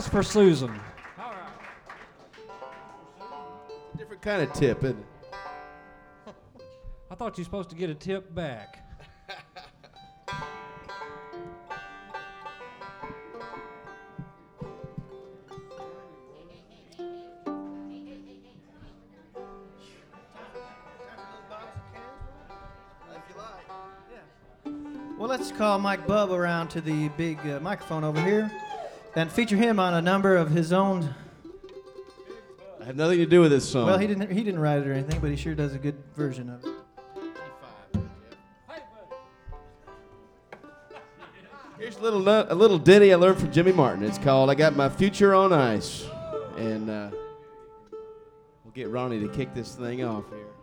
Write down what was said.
that's for Susan. Different kind of tip, isn't it? I thought you were supposed to get a tip back. Well, let's call Mike Bub around to the big microphone over here and feature him on a number of his own. I have nothing to do with this song. Well, he didn't write it or anything, but he sure does a good version of it. Here's a little ditty I learned from Jimmy Martin. It's called "I Got My Future on Ice," and we'll get Ronnie to kick this thing off here.